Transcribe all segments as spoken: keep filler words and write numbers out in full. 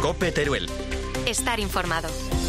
COPE Teruel. Estar informado.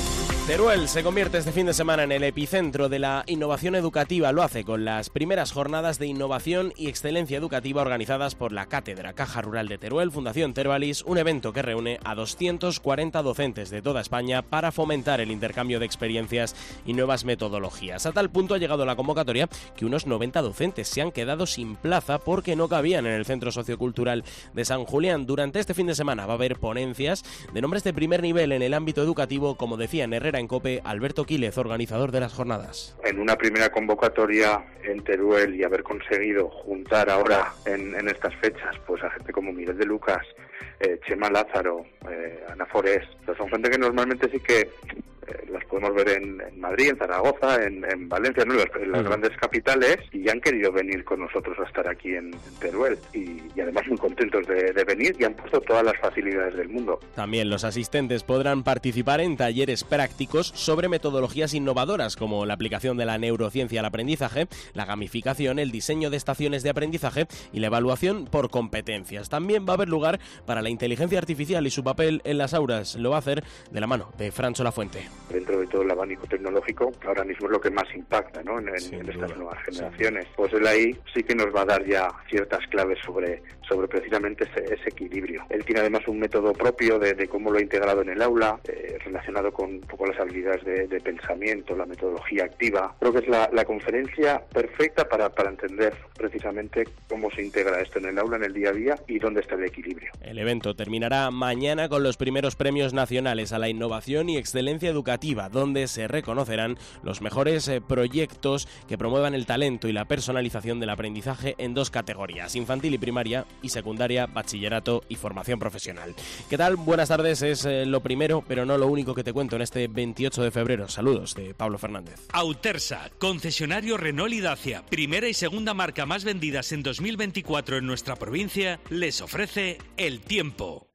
Teruel se convierte este fin de semana en el epicentro de la innovación educativa. Lo hace con las primeras jornadas de innovación y excelencia educativa organizadas por la Cátedra Caja Rural de Teruel, Fundación Tervalis, un evento que reúne a doscientos cuarenta docentes de toda España para fomentar el intercambio de experiencias y nuevas metodologías. A tal punto ha llegado la convocatoria que unos noventa docentes se han quedado sin plaza porque no cabían en el Centro Sociocultural de San Julián. Durante este fin de semana va a haber ponencias de nombres de primer nivel en el ámbito educativo, como decía en Herrera en COPE, Alberto Quílez, organizador de las jornadas. En una primera convocatoria en Teruel y haber conseguido juntar ahora en, en estas fechas pues a gente como Miguel de Lucas, eh, Chema Lázaro, eh, Ana Forés, pues son gente que normalmente sí que eh, las podemos ver en, en Madrid, en Zaragoza, en, en Valencia, ¿no? en, las, en las uh-huh. grandes capitales, y han querido venir con nosotros a estar aquí en, en Teruel y, y además muy contentos de, de venir y han puesto todas las facilidades del mundo. También los asistentes podrán participar en talleres prácticos sobre metodologías innovadoras como la aplicación de la neurociencia al aprendizaje, la gamificación, el diseño de estaciones de aprendizaje y la evaluación por competencias. También va a haber lugar para la inteligencia artificial y su papel en las aulas. Lo va a hacer de la mano de Francho Lafuente. Dentro de todo el abanico tecnológico, ahora mismo es lo que más impacta, ¿no? en, en, en estas nuevas generaciones. Pues él ahí sí que nos va a dar ya ciertas claves sobre, sobre precisamente ese, ese equilibrio. Él tiene además un método propio de, de cómo lo ha integrado en el aula, eh, relacionado con un poco las habilidades de, de pensamiento, la metodología activa. Creo que es la, la conferencia perfecta para, para entender precisamente cómo se integra esto en el aula, en el día a día y dónde está el equilibrio. El evento terminará mañana con los primeros premios nacionales a la innovación y excelencia educativa, donde se reconocerán los mejores eh, proyectos que promuevan el talento y la personalización del aprendizaje en dos categorías, infantil y primaria, y secundaria, bachillerato y formación profesional. ¿Qué tal? Buenas tardes, es eh, lo primero, pero no lo único que te cuento en este veintiocho de febrero. Saludos de Pablo Fernández. Autersa, concesionario Renault y Dacia, primera y segunda marca más vendidas en dos mil veinticuatro en nuestra provincia, les ofrece el tiempo.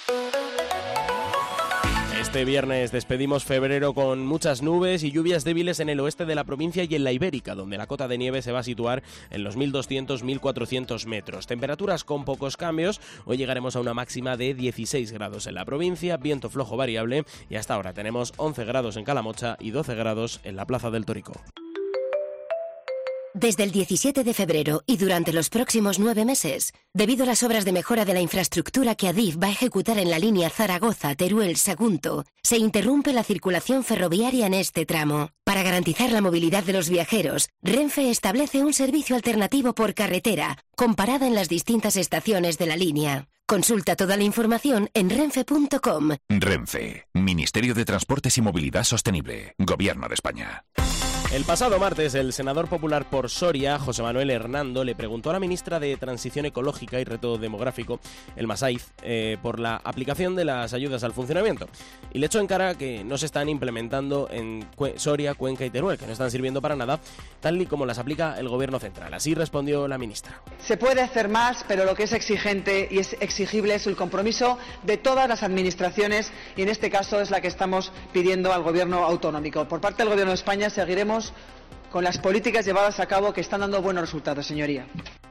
Este viernes despedimos febrero con muchas nubes y lluvias débiles en el oeste de la provincia y en la Ibérica, donde la cota de nieve se va a situar en los mil doscientos a mil cuatrocientos metros. Temperaturas con pocos cambios. Hoy llegaremos a una máxima de dieciséis grados en la provincia, viento flojo variable, y hasta ahora tenemos once grados en Calamocha y doce grados en la Plaza del Torico. Desde el diecisiete de febrero y durante los próximos nueve meses, debido a las obras de mejora de la infraestructura que Adif va a ejecutar en la línea Zaragoza-Teruel-Sagunto, se interrumpe la circulación ferroviaria en este tramo. Para garantizar la movilidad de los viajeros, Renfe establece un servicio alternativo por carretera, con parada en las distintas estaciones de la línea. Consulta toda la información en renfe punto com. Renfe, Ministerio de Transportes y Movilidad Sostenible, Gobierno de España. El pasado martes, el senador popular por Soria, José Manuel Hernando, le preguntó a la ministra de Transición Ecológica y Reto Demográfico, Elma Saiz, eh, por la aplicación de las ayudas al funcionamiento. Y le echó en cara que no se están implementando en Cue- Soria, Cuenca y Teruel, que no están sirviendo para nada, tal y como las aplica el gobierno central. Así respondió la ministra. Se puede hacer más, pero lo que es exigente y es exigible es el compromiso de todas las administraciones, y en este caso es la que estamos pidiendo al gobierno autonómico. Por parte del gobierno de España seguiremos con las políticas llevadas a cabo que están dando buenos resultados, señoría.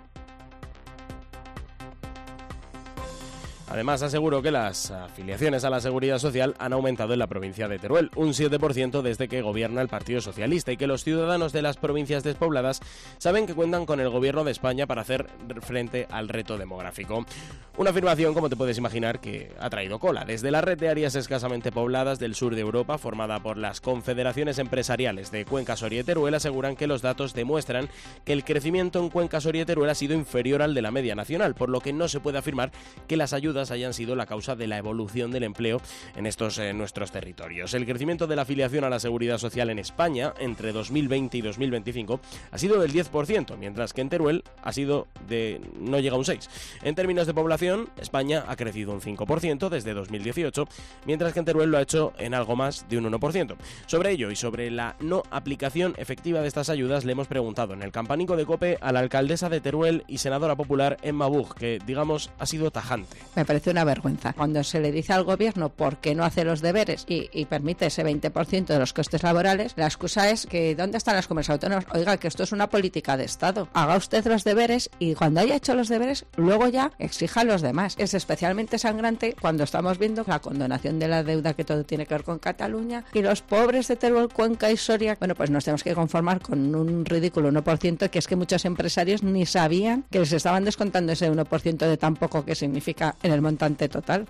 Además, aseguró que las afiliaciones a la Seguridad Social han aumentado en la provincia de Teruel, un siete por ciento desde que gobierna el Partido Socialista, y que los ciudadanos de las provincias despobladas saben que cuentan con el gobierno de España para hacer frente al reto demográfico. Una afirmación, como te puedes imaginar, que ha traído cola. Desde la red de áreas escasamente pobladas del sur de Europa, formada por las confederaciones empresariales de Cuenca, Soria y Teruel, aseguran que los datos demuestran que el crecimiento en Cuenca, Soria y Teruel ha sido inferior al de la media nacional, por lo que no se puede afirmar que las ayudas hayan sido la causa de la evolución del empleo en estos eh, nuestros territorios. El crecimiento de la afiliación a la Seguridad Social en España entre dos mil veinte y dos mil veinticinco ha sido del diez por ciento, mientras que en Teruel ha sido de no llega a un seis por ciento. En términos de población, España ha crecido un cinco por ciento desde dos mil dieciocho, mientras que en Teruel lo ha hecho en algo más de un uno por ciento. Sobre ello y sobre la no aplicación efectiva de estas ayudas le hemos preguntado en el campanico de COPE a la alcaldesa de Teruel y senadora popular Emma Bug, que digamos ha sido tajante. Me parece una vergüenza. Cuando se le dice al gobierno por qué no hace los deberes y, y permite ese veinte por ciento de los costes laborales, la excusa es que ¿dónde están las comunidades autónomas? Oiga, que esto es una política de Estado. Haga usted los deberes y cuando haya hecho los deberes, luego ya exija a los demás. Es especialmente sangrante cuando estamos viendo la condonación de la deuda, que todo tiene que ver con Cataluña, y los pobres de Teruel, Cuenca y Soria. Bueno, pues nos tenemos que conformar con un ridículo uno por ciento, que es que muchos empresarios ni sabían que les estaban descontando ese uno por ciento de tan poco que significa en el montante total.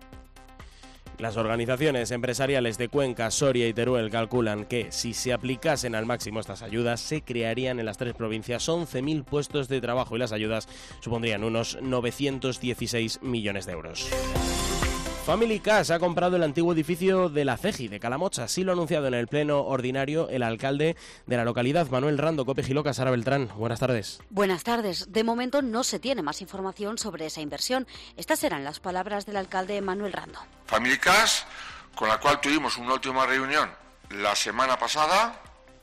Las organizaciones empresariales de Cuenca, Soria y Teruel calculan que si se aplicasen al máximo estas ayudas, se crearían en las tres provincias once mil puestos de trabajo y las ayudas supondrían unos novecientos dieciséis millones de euros. Family Cash ha comprado el antiguo edificio de la CEGI de Calamocha. Así lo ha anunciado en el pleno ordinario el alcalde de la localidad, Manuel Rando. Cope Giloca, Sara Beltrán. Buenas tardes. Buenas tardes. De momento no se tiene más información sobre esa inversión. Estas serán las palabras del alcalde Manuel Rando. Family Cash, con la cual tuvimos una última reunión la semana pasada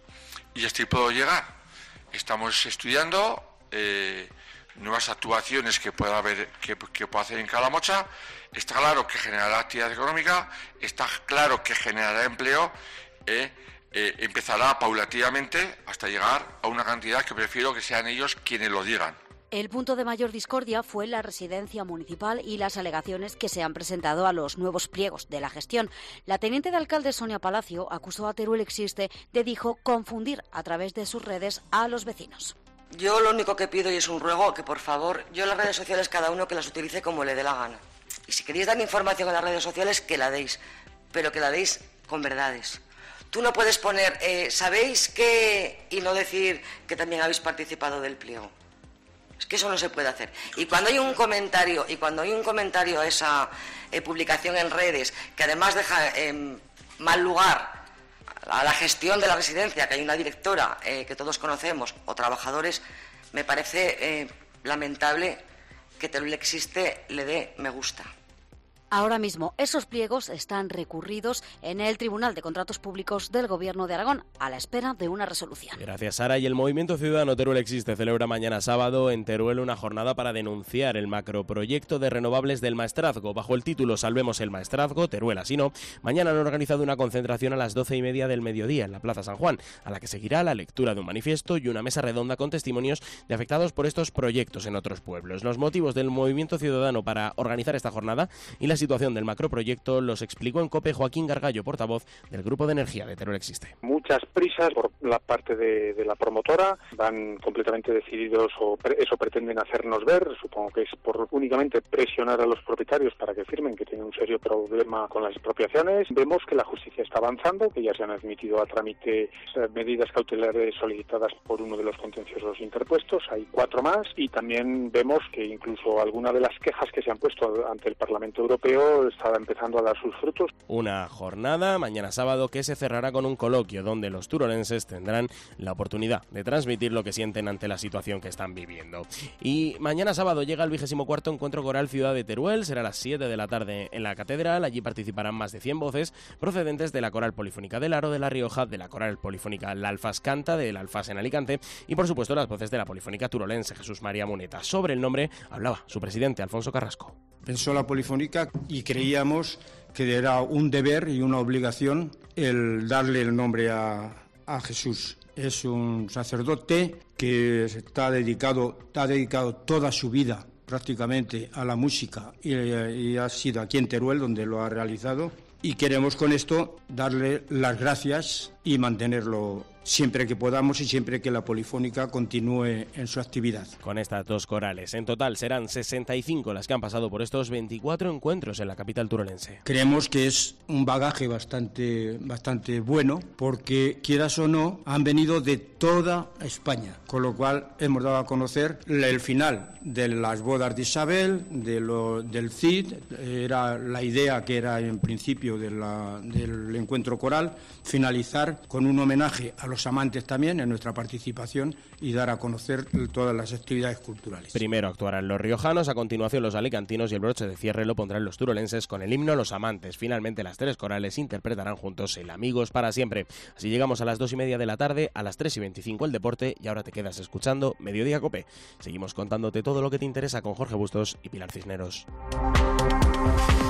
y estoy puedo llegar. Estamos estudiando eh, nuevas actuaciones que pueda haber, que, que pueda hacer en Calamocha. Está claro que generará actividad económica, está claro que generará empleo, eh, eh, empezará paulatinamente hasta llegar a una cantidad que prefiero que sean ellos quienes lo digan. El punto de mayor discordia fue la residencia municipal y las alegaciones que se han presentado a los nuevos pliegos de la gestión. La teniente de alcalde Sonia Palacio acusó a Teruel Existe de, dijo, confundir a través de sus redes a los vecinos. Yo lo único que pido y es un ruego, que por favor, yo las redes sociales cada uno que las utilice como le dé la gana. Y si queréis dar información en las redes sociales, que la deis, pero que la deis con verdades. Tú no puedes poner, eh, ¿sabéis qué? Y no decir que también habéis participado del pliego. Es que eso no se puede hacer. Y cuando hay un comentario, y cuando hay un comentario a esa eh, publicación en redes, que además deja eh, mal lugar a la gestión de la residencia, que hay una directora eh, que todos conocemos, o trabajadores, me parece eh, lamentable que Teruel Existe le dé me gusta. Ahora mismo esos pliegos están recurridos en el Tribunal de Contratos Públicos del Gobierno de Aragón, a la espera de una resolución. Gracias, Sara. Y el Movimiento Ciudadano Teruel Existe celebra mañana sábado en Teruel una jornada para denunciar el macroproyecto de renovables del Maestrazgo. Bajo el título Salvemos el Maestrazgo, Teruel así no, mañana han organizado una concentración a las doce y media del mediodía en la Plaza San Juan, a la que seguirá la lectura de un manifiesto y una mesa redonda con testimonios de afectados por estos proyectos en otros pueblos. Los motivos del Movimiento Ciudadano para organizar esta jornada y la situación del macroproyecto los explicó en COPE Joaquín Gargallo, portavoz del Grupo de Energía de Teruel Existe. Muchas prisas por la parte de, de la promotora, van completamente decididos o pre, eso pretenden hacernos ver, supongo que es por únicamente presionar a los propietarios para que firmen, que tienen un serio problema con las expropiaciones. Vemos que la justicia está avanzando, que ya se han admitido a trámite medidas cautelares solicitadas por uno de los contenciosos interpuestos, hay cuatro más, y también vemos que incluso alguna de las quejas que se han puesto ante el Parlamento Europeo está empezando a dar sus frutos. Una jornada mañana sábado que se cerrará con un coloquio donde los turolenses tendrán la oportunidad de transmitir lo que sienten ante la situación que están viviendo. Y mañana sábado llega el vigésimo cuarto encuentro coral Ciudad de Teruel, será a las siete de la tarde en la Catedral. Allí participarán más de cien voces procedentes de la Coral Polifónica del Aro, de La Rioja, de la Coral Polifónica La Alfaz Canta, del Alfaz en Alicante y por supuesto las voces de la Polifónica turolense Jesús María Muneta. Sobre el nombre hablaba su presidente Alfonso Carrasco. Pensó la Polifónica y creíamos que era un deber y una obligación el darle el nombre a, a Jesús. Es un sacerdote que está dedicado, ha dedicado toda su vida prácticamente a la música y, y ha sido aquí en Teruel donde lo ha realizado, y queremos con esto darle las gracias y mantenerlo siempre que podamos y siempre que la Polifónica continúe en su actividad. Con estas dos corales, en total serán sesenta y cinco las que han pasado por estos veinticuatro encuentros en la capital turolense. Creemos que es un bagaje bastante, bastante bueno, porque quieras o no, han venido de toda España, con lo cual hemos dado a conocer el final de las bodas de Isabel, de lo, del Cid, era la idea que era en principio de la, del encuentro coral, finalizar con un homenaje a los amantes también en nuestra participación y dar a conocer todas las actividades culturales. Primero actuarán los riojanos, a continuación los alicantinos y el broche de cierre lo pondrán los turolenses con el himno Los Amantes. Finalmente las tres corales interpretarán juntos el Amigos para siempre. Así llegamos a las dos y media de la tarde, a las tres y veinticinco el deporte y ahora te quedas escuchando Mediodía Cope. Seguimos contándote todo lo que te interesa con Jorge Bustos y Pilar Cisneros. Thank you.